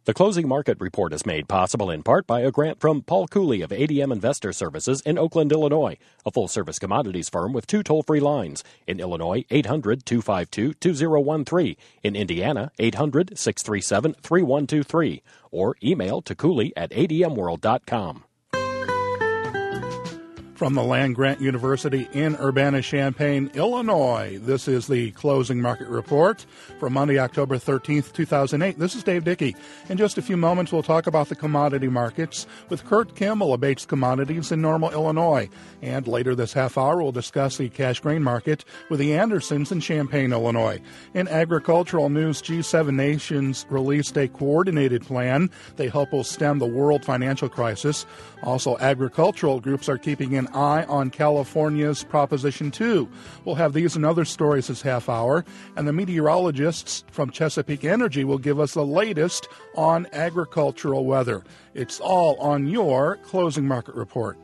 The Closing Market Report is made possible in part by a grant from Paul Cooley of ADM Investor Services in Oakland, Illinois, a full-service commodities firm with 2 toll-free lines. In Illinois, 800-252-2013. In Indiana, 800-637-3123. Or email to cooley@admworld.com. From the land-grant University in Urbana-Champaign, Illinois, this is the Closing Market Report for Monday, October 13th, 2008. This is Dave Dickey. In just a few moments, we'll talk about the commodity markets with Kurt Kimmel of Bates Commodities in Normal, Illinois. And later this half hour, we'll discuss the cash grain market with the Andersons in Champaign, Illinois. In agricultural news, G7 nations released a coordinated plan they hope will stem the world financial crisis. Also, agricultural groups are keeping an eye on California's Proposition 2. We'll have these and other stories this half hour, and the meteorologists from Chesapeake Energy will give us the latest on agricultural weather. It's all on your Closing Market Report.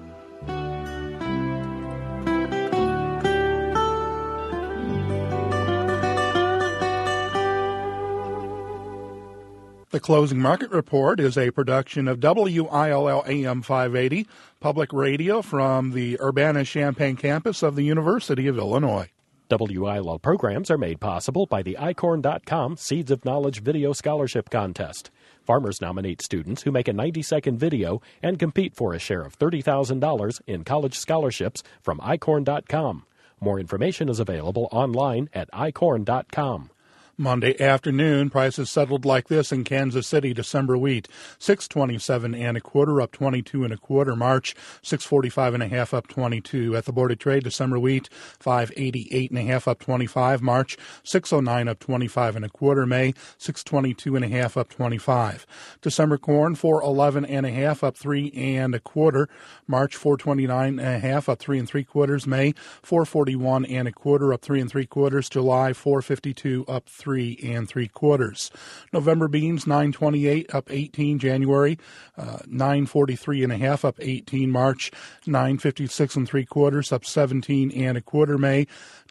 The Closing Market Report is a production of WILL AM 580, public radio from the Urbana-Champaign campus of the University of Illinois. WILL programs are made possible by the icorn.com Seeds of Knowledge Video Scholarship Contest. Farmers nominate students who make a 90-second video and compete for a share of $30,000 in college scholarships from icorn.com. More information is available online at icorn.com. Monday afternoon, prices settled like this in Kansas City. December wheat, $6.27 up 22.25. March, $6.45 up 22. At the Board of Trade, December wheat, $5.88 up 25. March, $6.09 up 25.25. May, $6.22 up 25. December corn, $4.11 up 3.25. March, $4.29 up 3.75. May, $4.41 up 3.75. July, $4.52 up 3.75. November beans, $9.28 up 18. January, $9.43 up 18. March, $9.56 up 17.25. May,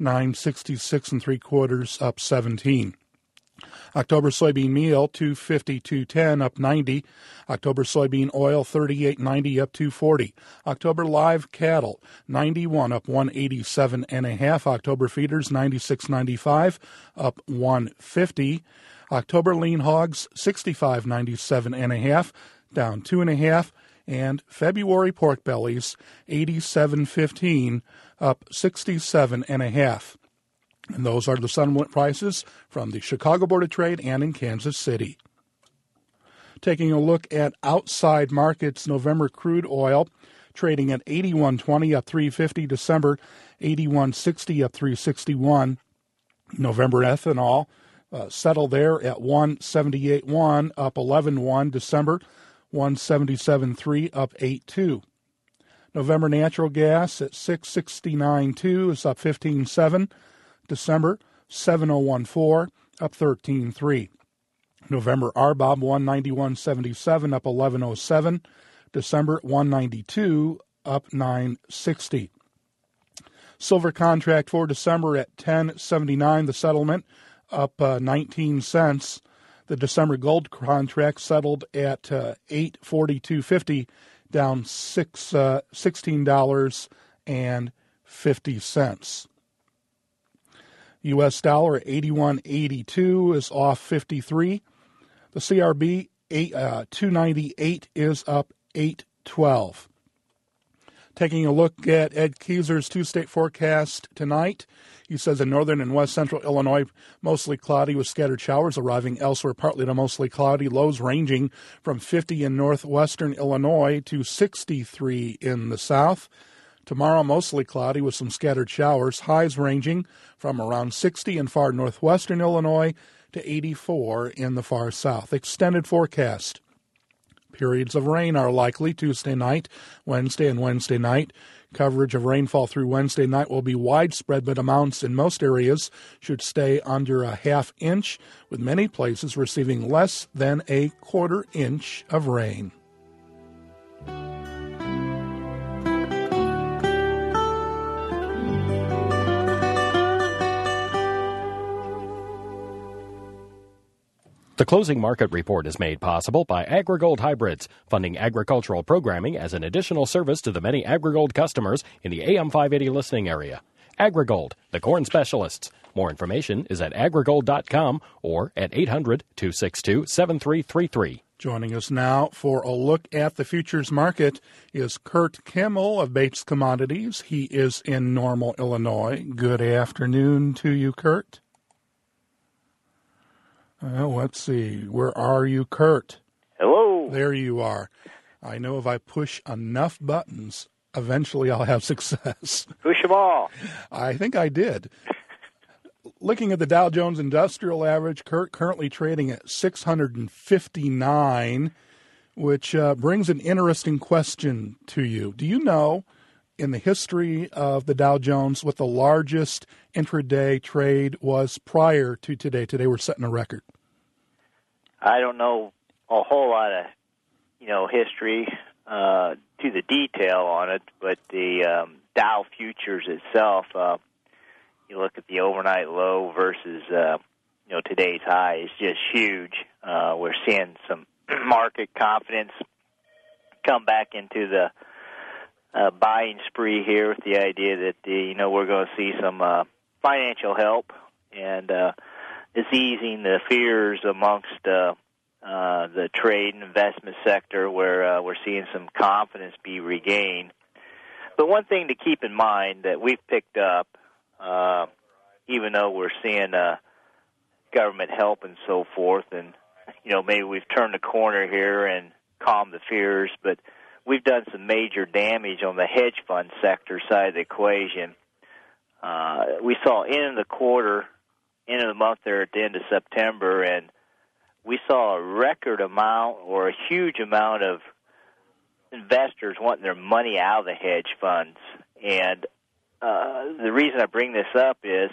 $9.66 up 17. October soybean meal, $2.52.10 up 90. October soybean oil, $38.90 up 2.40. October live cattle, 91 up 187.5. October feeders, 96.95 up 150. October lean hogs, 65.97.5 down 2.5. And February pork bellies, 87.15 up 67.5. And those are the settlement prices from the Chicago Board of Trade and in Kansas City. Taking a look at outside markets, November crude oil trading at 81.20 up 3.50. December 81.60 up 3.61. November ethanol settled there at 178.1 up 11.1. December 177.3 up 8.2. November natural gas at 669.2 is up 15.7. December, 7014, up 13.3. November RBOB, 191.77, up 11.07. December, 192, up 9.60. Silver contract for December at 10.79, the settlement, up 19 cents. The December gold contract settled at $842.50, down $16.50. U.S. dollar at 81.82 is off 53. The CRB 298 is up 8.12. Taking a look at Ed Keyser's two-state forecast tonight, he says in northern and west central Illinois, mostly cloudy with scattered showers arriving elsewhere, partly to mostly cloudy, lows ranging from 50 in northwestern Illinois to 63 in the south. Tomorrow, mostly cloudy with some scattered showers, highs ranging from around 60 in far northwestern Illinois to 84 in the far south. Extended forecast. Periods of rain are likely Tuesday night, Wednesday, and Wednesday night. Coverage of rainfall through Wednesday night will be widespread, but amounts in most areas should stay under a half inch, with many places receiving less than a quarter inch of rain. The closing market report is made possible by AgriGold Hybrids, funding agricultural programming as an additional service to the many AgriGold customers in the AM 580 listening area. AgriGold, the corn specialists. More information is at agrigold.com or at 800-262-7333. Joining us now for a look at the futures market is Kurt Kimmel of Bates Commodities. He is in Normal, Illinois. Good afternoon to you, Kurt. Let's see. Where are you, Kurt? Hello. There you are. I know if I push enough buttons, eventually I'll have success. Push them all. I think I did. Looking at the Dow Jones Industrial Average, Kurt, currently trading at 659, which brings an interesting question to you. Do you know, in the history of the Dow Jones, what the largest intraday trade was prior to today? Today we're setting a record. I don't know a whole lot of, history to the detail on it, but the Dow futures itself, you look at the overnight low versus, today's high is just huge. We're seeing some market confidence come back into the buying spree here with the idea that, we're going to see some financial help and it's easing the fears amongst the trade and investment sector where we're seeing some confidence be regained. But one thing to keep in mind that we've picked up, even though we're seeing government help and so forth, and, maybe we've turned the corner here and calmed the fears, but we've done some major damage on the hedge fund sector side of the equation. We saw end of the month there at the end of September, and we saw a record amount or a huge amount of investors wanting their money out of the hedge funds. And the reason I bring this up is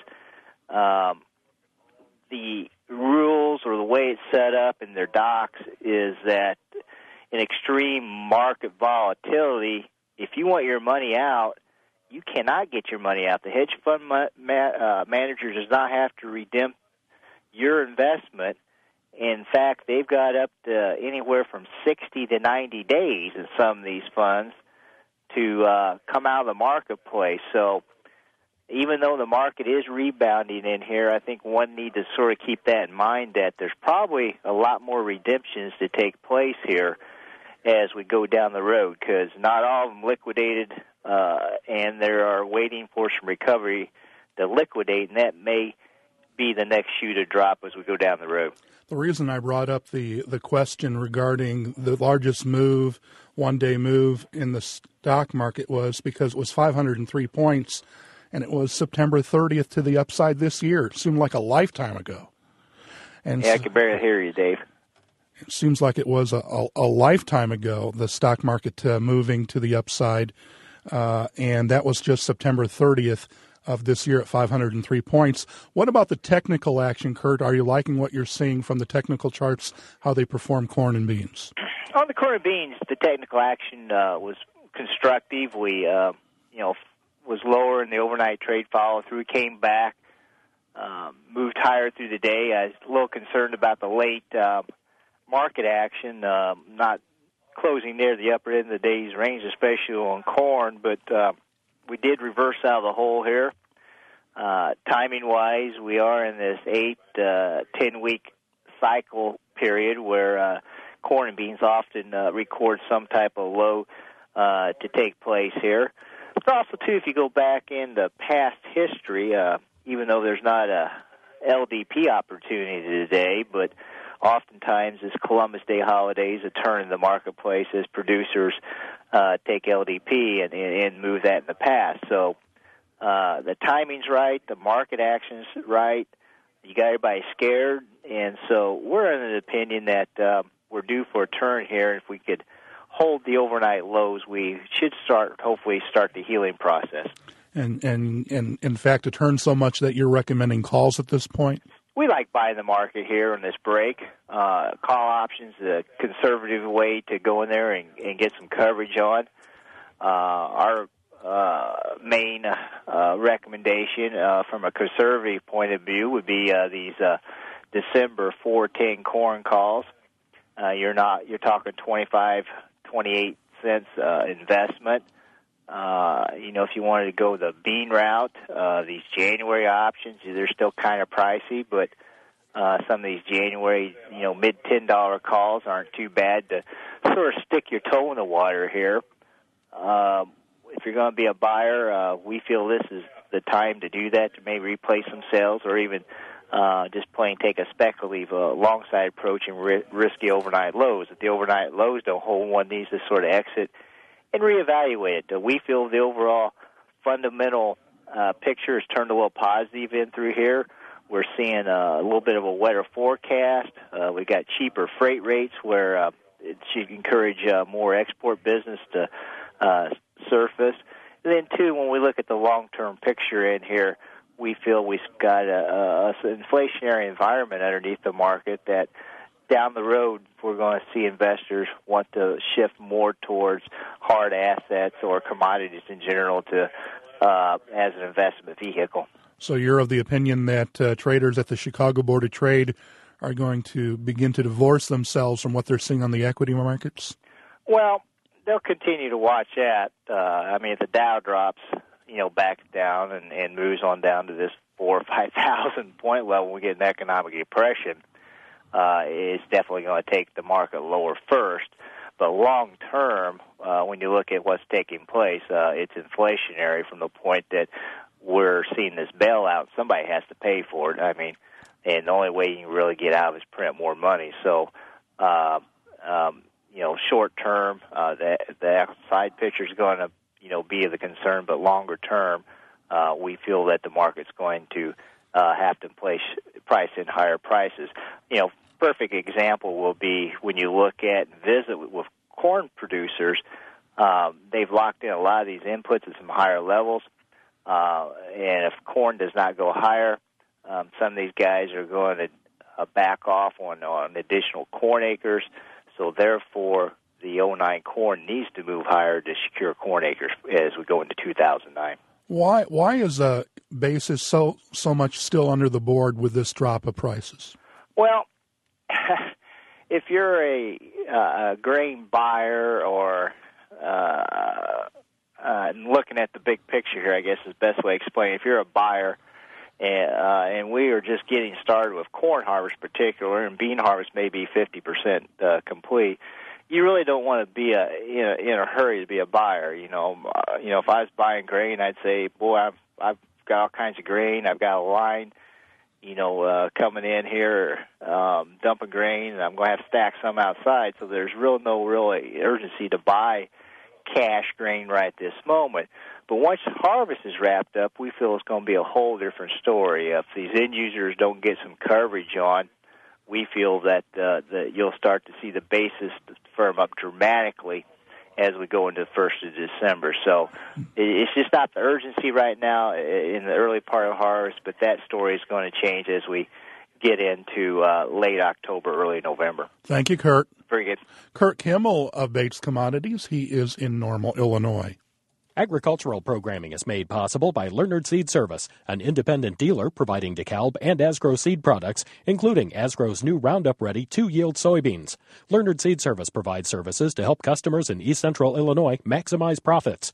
the rules or the way it's set up in their docs is that in extreme market volatility, if you want your money out, you cannot get your money out. The hedge fund manager does not have to redeem your investment. In fact, they've got up to anywhere from 60 to 90 days in some of these funds to come out of the marketplace. So even though the market is rebounding in here, I think one needs to sort of keep that in mind that there's probably a lot more redemptions to take place here as we go down the road because not all of them liquidated and they are waiting for some recovery to liquidate, and that may be the next shoe to drop as we go down the road. The reason I brought up the question regarding the largest move, one-day move in the stock market was because it was 503 points, and it was September 30th to the upside this year. It seemed like a lifetime ago. And I can barely hear you, Dave. It seems like it was a lifetime ago, the stock market moving to the upside, and that was just September 30th of this year at 503 points. What about the technical action, Kurt? Are you liking what you're seeing from the technical charts, how they perform corn and beans? On the corn and beans, the technical action was constructive. We, was lower in the overnight trade follow-through, came back, moved higher through the day. I was a little concerned about the late market action, not closing near the upper end of the day's range, especially on corn, but we did reverse out of the hole here. Timing-wise, we are in this 8-10-week cycle period where corn and beans often record some type of low to take place here. But also, too, if you go back into past history, even though there's not a LDP opportunity today, but oftentimes this Columbus Day holidays a turn in the marketplace as producers take LDP and move that in the past. So the timing's right, the market action's right, you got everybody scared, and so we're in an opinion that we're due for a turn here. If we could hold the overnight lows, we should hopefully start the healing process. And in fact, a turn so much that you're recommending calls at this point? We like buying the market here on this break. Call options, a conservative way to go in there and get some coverage on. Our main recommendation from a conservative point of view would be these December 410 corn calls. You're talking 28 cents investment. If you wanted to go the bean route, these January options, they're still kind of pricey, but some of these January, mid $10 calls aren't too bad to sort of stick your toe in the water here. If you're going to be a buyer, we feel this is the time to do that, to maybe replace some sales or even just plain take a speculative long side approach and risk the overnight lows. If the overnight lows don't hold, one needs to sort of exit and reevaluate it. We feel the overall fundamental picture has turned a little positive in through here. We're seeing a little bit of a wetter forecast. We got cheaper freight rates where it should encourage more export business to surface. And then, too, when we look at the long-term picture in here, we feel we've got an inflationary environment underneath the market that down the road we're going to see investors want to shift more towards hard assets or commodities in general to as an investment vehicle. So you're of the opinion that traders at the Chicago Board of Trade are going to begin to divorce themselves from what they're seeing on the equity markets? Well, they'll continue to watch that. If the Dow drops, back down and moves on down to this 4,000 or 5,000 point level, we get an economic depression. It's definitely going to take the market lower first. But long term, when you look at what's taking place, it's inflationary from the point that we're seeing this bailout. Somebody has to pay for it. And the only way you can really get out of it is print more money. So, short term, the side picture is going to, be of the concern. But longer term, we feel that the market's going to have to price in higher prices. Perfect example will be when you look at and visit with corn producers. They've locked in a lot of these inputs at some higher levels. And if corn does not go higher, some of these guys are going to back off on additional corn acres. So therefore, the 09 corn needs to move higher to secure corn acres as we go into 2009. Why is basis so much still under the board with this drop of prices? Well, if you're a grain buyer or looking at the big picture here, I guess is the best way to explain it. If you're a buyer and we are just getting started with corn harvest particular, and bean harvest may be 50% complete, you really don't want to be in a hurry to be a buyer. If I was buying grain, I'd say, boy, I've got all kinds of grain. I've got a line, coming in here, dumping grain, and I'm going to have to stack some outside. So there's no real urgency to buy cash grain right this moment. But once the harvest is wrapped up, we feel it's going to be a whole different story. If these end users don't get some coverage on, we feel that you'll start to see the basis firm up dramatically as we go into the 1st of December. So it's just not the urgency right now in the early part of harvest, but that story is going to change as we get into late October, early November. Thank you, Kurt. Very good. Kurt Kimmel of Bates Commodities. He is in Normal, Illinois. Agricultural programming is made possible by Leonard Seed Service, an independent dealer providing DeKalb and Asgrow seed products, including Asgrow's new Roundup Ready 2-yield soybeans. Leonard Seed Service provides services to help customers in East Central Illinois maximize profits.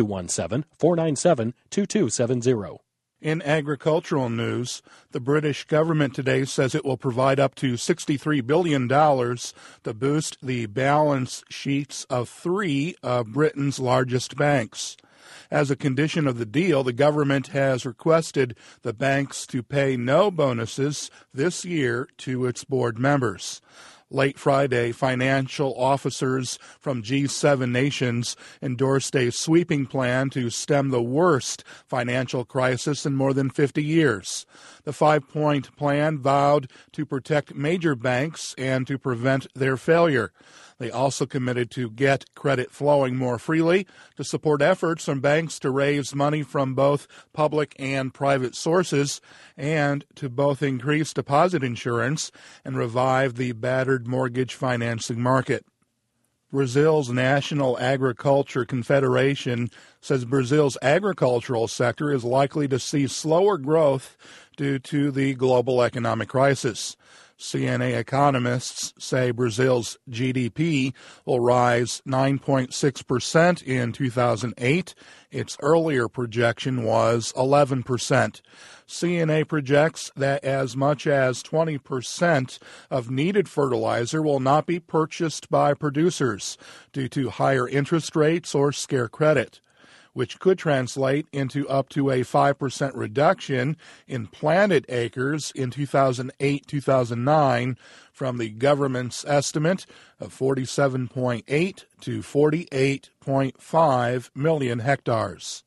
217-497-2270. In agricultural news, the British government today says it will provide up to $63 billion to boost the balance sheets of 3 of Britain's largest banks. As a condition of the deal, the government has requested the banks to pay no bonuses this year to its board members. Late Friday, financial officers from G7 nations endorsed a sweeping plan to stem the worst financial crisis in more than 50 years. The 5-point plan vowed to protect major banks and to prevent their failure. They also committed to get credit flowing more freely, to support efforts from banks to raise money from both public and private sources, and to both increase deposit insurance and revive the battered mortgage financing market. Brazil's National Agriculture Confederation says Brazil's agricultural sector is likely to see slower growth due to the global economic crisis. CNA economists say Brazil's GDP will rise 9.6% in 2008. Its earlier projection was 11%. CNA projects that as much as 20% of needed fertilizer will not be purchased by producers due to higher interest rates or scare credit, which could translate into up to a 5% reduction in planted acres in 2008-2009 from the government's estimate of 47.8 to 48.5 million hectares.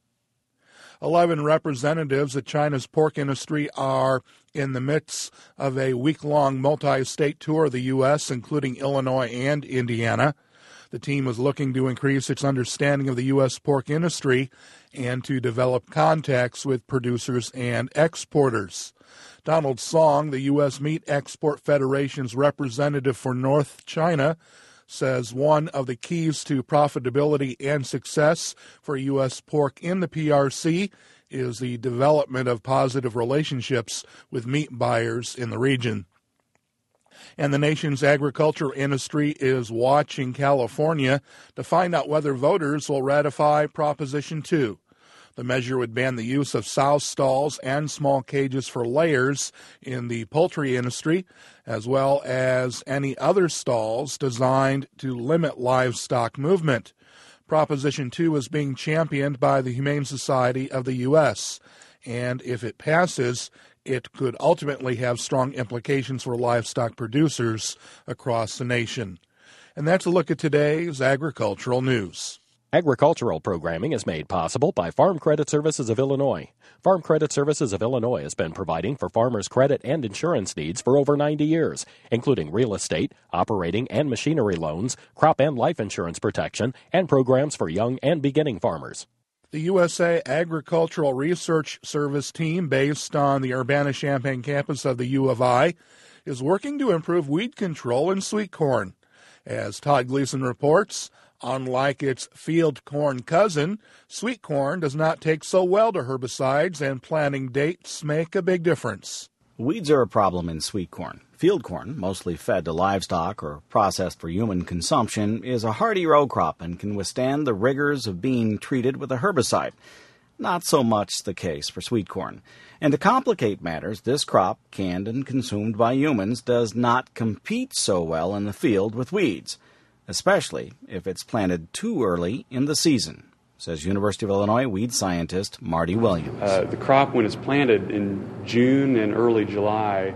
11 representatives of China's pork industry are in the midst of a week-long multi-state tour of the U.S., including Illinois and Indiana. The team is looking to increase its understanding of the U.S. pork industry and to develop contacts with producers and exporters. Donald Song, the U.S. Meat Export Federation's representative for North China, says one of the keys to profitability and success for U.S. pork in the PRC is the development of positive relationships with meat buyers in the region. And the nation's agriculture industry is watching California to find out whether voters will ratify Proposition 2. The measure would ban the use of sow stalls and small cages for layers in the poultry industry, as well as any other stalls designed to limit livestock movement. Proposition 2 is being championed by the Humane Society of the U.S., and if it passes, it could ultimately have strong implications for livestock producers across the nation. And that's a look at today's agricultural news. Agricultural programming is made possible by Farm Credit Services of Illinois. Farm Credit Services of Illinois has been providing for farmers' credit and insurance needs for over 90 years, including real estate, operating and machinery loans, crop and life insurance protection, and programs for young and beginning farmers. The USA Agricultural Research Service team, based on the Urbana-Champaign campus of the U of I, is working to improve weed control in sweet corn. As Todd Gleason reports, unlike its field corn cousin, sweet corn does not take so well to herbicides, and planting dates make a big difference. Weeds are a problem in sweet corn. Field corn, mostly fed to livestock or processed for human consumption, is a hardy row crop and can withstand the rigors of being treated with a herbicide. Not so much the case for sweet corn. And to complicate matters, this crop, canned and consumed by humans, does not compete so well in the field with weeds, especially if it's planted too early in the season, says University of Illinois weed scientist Marty Williams. The crop, when it's planted in June and early July,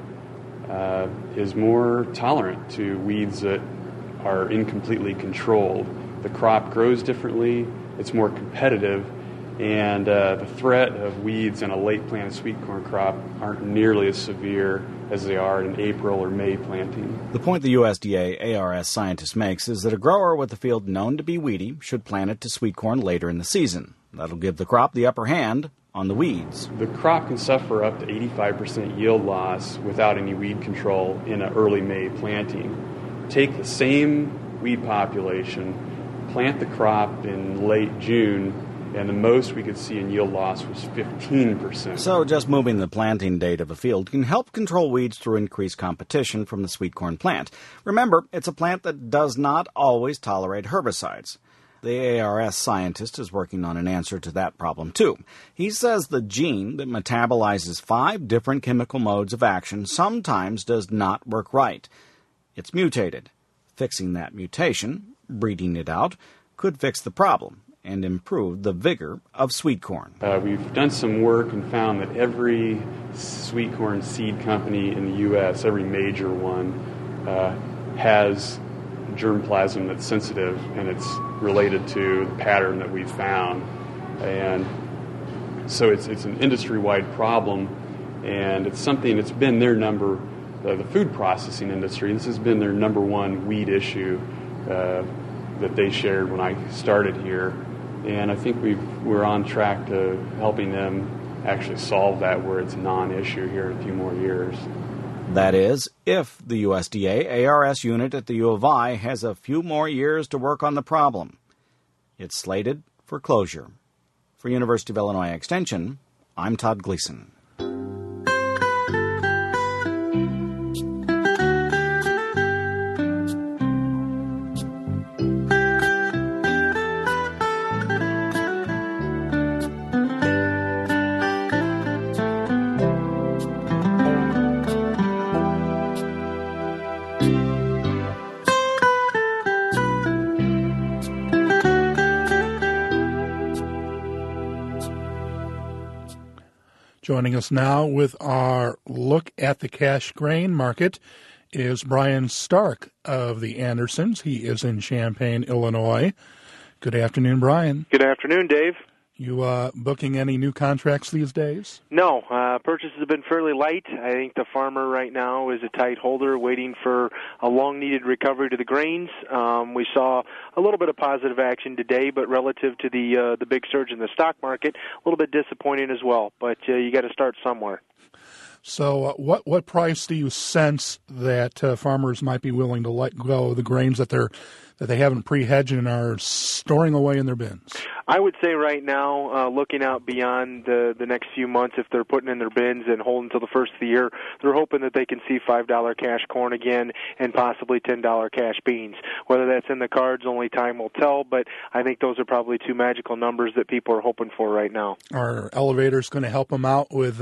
is more tolerant to weeds that are incompletely controlled. The crop grows differently, it's more competitive, and the threat of weeds in a late planted sweet corn crop aren't nearly as severe as they are in April or May planting. The point the USDA ARS scientist makes is that a grower with a field known to be weedy should plant it to sweet corn later in the season. That'll give the crop the upper hand on the weeds. The crop can suffer up to 85% yield loss without any weed control in an early May planting. Take the same weed population, plant the crop in late June, and the most we could see in yield loss was 15%. So just moving the planting date of a field can help control weeds through increased competition from the sweet corn plant. Remember, it's a plant that does not always tolerate herbicides. The ARS scientist is working on an answer to that problem, too. He says the gene that metabolizes 5 different chemical modes of action sometimes does not work right. It's mutated. Fixing that mutation, breeding it out, could fix the problem and improve the vigor of sweet corn. We've done some work and found that every sweet corn seed company in the U.S., every major one, has germplasm that's sensitive, and it's related to the pattern that we've found. And so it's an industry-wide problem, and it's something that's been their the food processing industry, this has been their number one weed issue that they shared when I started here. And I think we're on track to helping them actually solve that where it's a non-issue here in a few more years. That is, if the USDA ARS unit at the U of I has a few more years to work on the problem. It's slated for closure. For University of Illinois Extension, I'm Todd Gleason. Joining us now with our look at the cash grain market is Brian Stark of the Andersons. He is in Champaign, Illinois. Good afternoon, Brian. Good afternoon, Dave. You booking any new contracts these days? No, purchases have been fairly light. I think the farmer right now is a tight holder waiting for a long-needed recovery to the grains. We saw a little bit of positive action today, but relative to the big surge in the stock market, a little bit disappointing as well. But you got to start somewhere. So what price do you sense that farmers might be willing to let go of the grains that they haven't pre-hedged and are storing away in their bins? I would say right now, looking out beyond the next few months, if they're putting in their bins and holding until the first of the year, they're hoping that they can see $5 cash corn again and possibly $10 cash beans. Whether that's in the cards, only time will tell, but I think those are probably two magical numbers that people are hoping for right now. Are elevators going to help them out with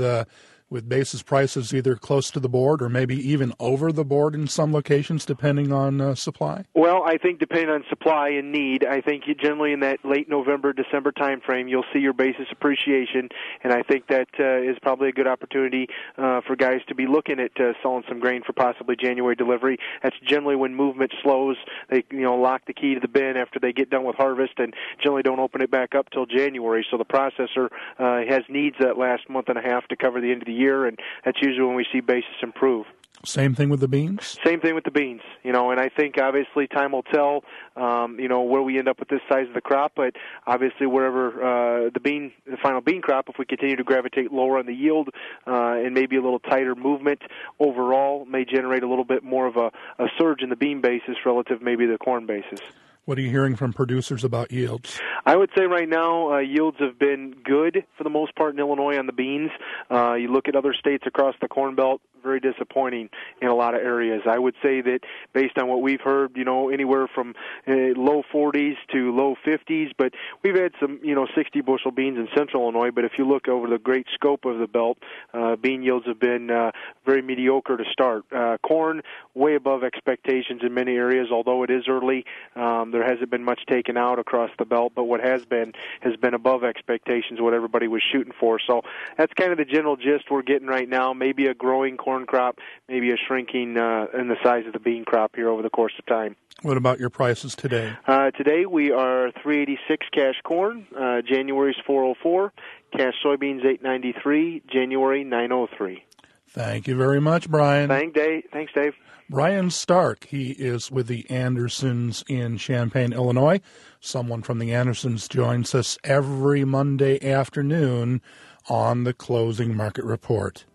basis prices either close to the board or maybe even over the board in some locations, depending on supply? Well, I think depending on supply and need, I think you generally in that late November, December time frame, you'll see your basis appreciation, and I think that is probably a good opportunity for guys to be looking at selling some grain for possibly January delivery. That's generally when movement slows. They lock the key to the bin after they get done with harvest and generally don't open it back up till January, so the processor has needs that last month and a half to cover the end of the year, and that's usually when we see basis improve. Same thing with the beans? Same thing with the beans, and I think obviously time will tell, where we end up with this size of the crop, but obviously wherever the final bean crop, if we continue to gravitate lower on the yield and maybe a little tighter movement overall, may generate a little bit more of a surge in the bean basis relative maybe to the corn basis. What are you hearing from producers about yields? I would say right now yields have been good for the most part in Illinois on the beans. You look at other states across the Corn Belt, very disappointing in a lot of areas. I would say that based on what we've heard, anywhere from low 40s to low 50s, but we've had some, 60 bushel beans in central Illinois, but if you look over the great scope of the belt, bean yields have been very mediocre to start. Corn, way above expectations in many areas, although it is early. There hasn't been much taken out across the belt, but what has been above expectations, what everybody was shooting for. So that's kind of the general gist we're getting right now. Maybe a growing corn crop, maybe a shrinking in the size of the bean crop here over the course of time. What about your prices today? Today we are $3.86 cash corn. January's $4.04. Cash soybeans $8.93. January $9.03. Thank you very much, Brian. Thanks, Dave. Brian Stark, he is with the Andersons in Champaign, Illinois. Someone from the Andersons joins us every Monday afternoon on the Closing Market Report.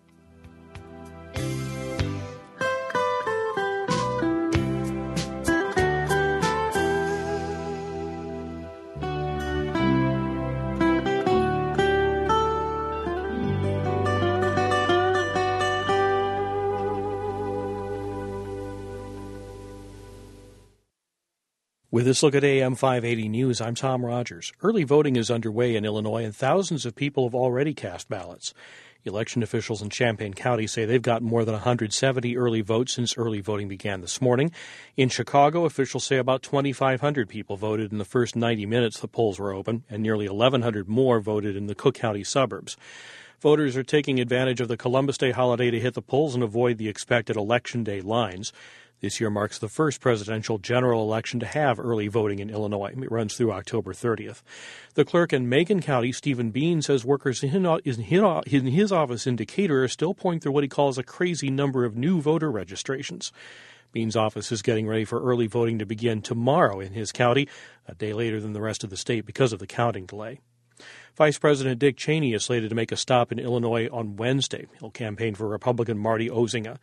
With this look at AM 580 News, I'm Tom Rogers. Early voting is underway in Illinois, and thousands of people have already cast ballots. Election officials in Champaign County say they've gotten more than 170 early votes since early voting began this morning. In Chicago, officials say about 2,500 people voted in the first 90 minutes the polls were open, and nearly 1,100 more voted in the Cook County suburbs. Voters are taking advantage of the Columbus Day holiday to hit the polls and avoid the expected Election Day lines. This year marks the first presidential general election to have early voting in Illinois. It runs through October 30th. The clerk in Macon County, Stephen Bean, says workers in his office in Decatur are still pouring through what he calls a crazy number of new voter registrations. Bean's office is getting ready for early voting to begin tomorrow in his county, a day later than the rest of the state because of the counting delay. Vice President Dick Cheney is slated to make a stop in Illinois on Wednesday. He'll campaign for Republican Marty Ozinga.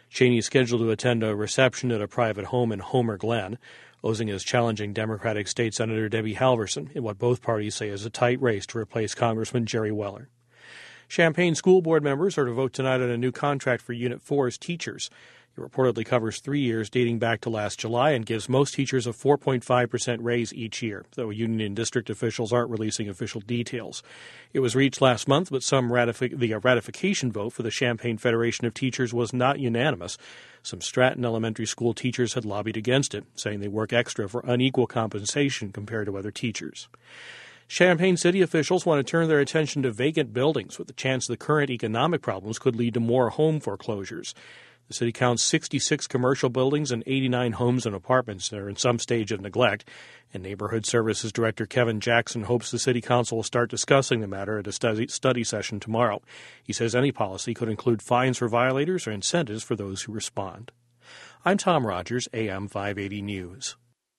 Cheney is scheduled to attend a reception at a private home in Homer Glen. Osing is challenging Democratic State Senator Debbie Halverson in what both parties say is a tight race to replace Congressman Jerry Weller. Champaign school board members are to vote tonight on a new contract for Unit 4's teachers. It reportedly covers 3 years dating back to last July and gives most teachers a 4.5% raise each year, though union and district officials aren't releasing official details. It was reached last month, but the ratification vote for the Champaign Federation of Teachers was not unanimous. Some Stratton Elementary School teachers had lobbied against it, saying they work extra for unequal compensation compared to other teachers. Champaign city officials want to turn their attention to vacant buildings, with the chance the current economic problems could lead to more home foreclosures. The city counts 66 commercial buildings and 89 homes and apartments that are in some stage of neglect, and Neighborhood Services Director Kevin Jackson hopes the city council will start discussing the matter at a study session tomorrow. He says any policy could include fines for violators or incentives for those who respond. I'm Tom Rogers, AM 580 News.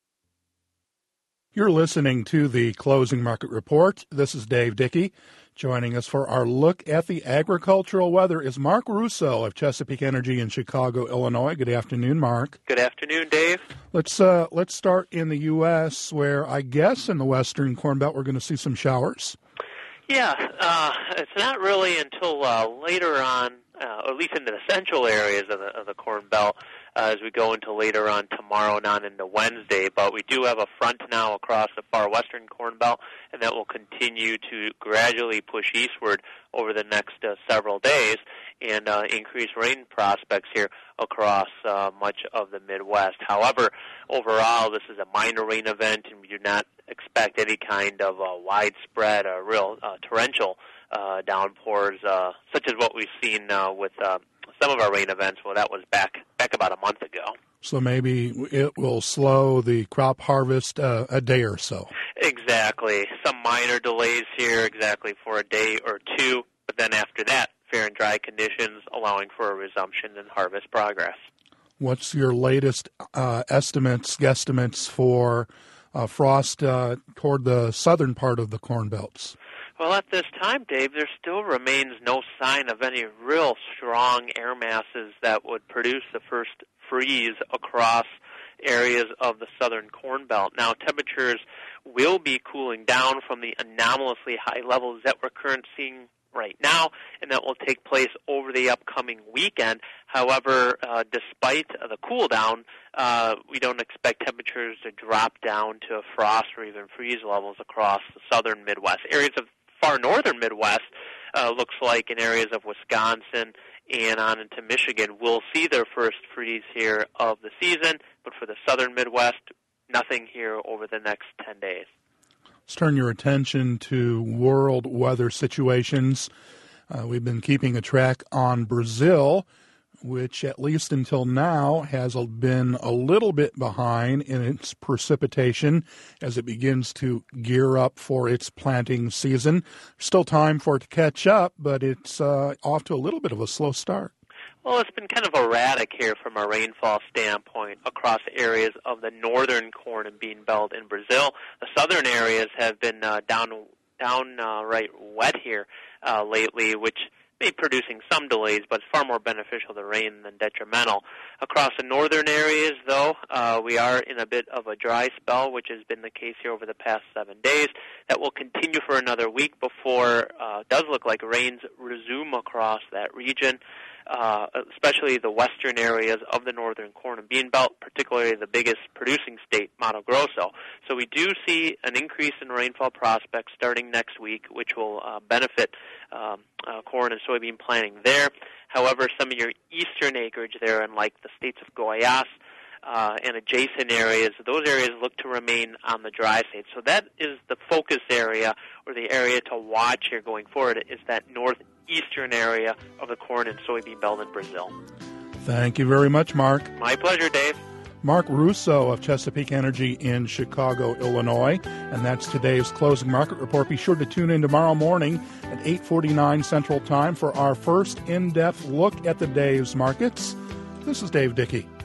You're listening to the Closing Market Report. This is Dave Dickey. Joining us for our look at the agricultural weather is Mark Russo of Chesapeake Energy in Chicago, Illinois. Good afternoon, Mark. Good afternoon, Dave. Let's start in the U.S., where I guess in the western Corn Belt we're going to see some showers. Yeah, it's not really until later on, or at least in the central areas of the Corn Belt, as we go into later on tomorrow and on into Wednesday. But we do have a front now across the far western Corn Belt, and that will continue to gradually push eastward over the next several days and increase rain prospects here across much of the Midwest. However, overall, this is a minor rain event, and we do not expect any kind of widespread or real torrential downpours, such as what we've seen with some of our rain events. Well, that was back about a month ago. So maybe it will slow the crop harvest a day or so. Exactly. Some minor delays here, exactly for a day or two, but then after that, fair and dry conditions allowing for a resumption in harvest progress. What's your latest guesstimates for frost toward the southern part of the Corn Belts? Well, at this time, Dave, there still remains no sign of any real strong air masses that would produce the first freeze across areas of the southern Corn Belt. Now, temperatures will be cooling down from the anomalously high levels that we're currently seeing right now, and that will take place over the upcoming weekend. However, despite the cool down, we don't expect temperatures to drop down to frost or even freeze levels across the southern Midwest. Areas of far northern Midwest, looks like in areas of Wisconsin and on into Michigan, we'll see their first freeze here of the season, but for the southern Midwest, nothing here over the next 10 days. Let's turn your attention to world weather situations. We've been keeping a track on Brazil, which at least until now has been a little bit behind in its precipitation as it begins to gear up for its planting season. Still time for it to catch up, but it's off to a little bit of a slow start. Well, it's been kind of erratic here from a rainfall standpoint across areas of the northern corn and bean belt in Brazil. The southern areas have been downright wet here lately, which may be producing some delays, but it's far more beneficial to rain than detrimental. Across the northern areas, though, we are in a bit of a dry spell, which has been the case here over the past 7 days. That will continue for another week before it does look like rains resume across that region, especially the western areas of the northern corn and bean belt, particularly the biggest producing state, Mato Grosso. So we do see an increase in rainfall prospects starting next week, which will benefit corn and soybean planting there. However, some of your eastern acreage there, in like the states of Goiás and adjacent areas, those areas look to remain on the dry side. So that is the focus area, or the area to watch here going forward, is that northeastern area of the corn and soybean belt in Brazil. Thank you very much, Mark. My pleasure, Dave. Mark Russo of Chesapeake Energy in Chicago, Illinois. And that's today's Closing Market Report. Be sure to tune in tomorrow morning at 8:49 Central Time for our first in-depth look at the day's markets. This is Dave Dickey.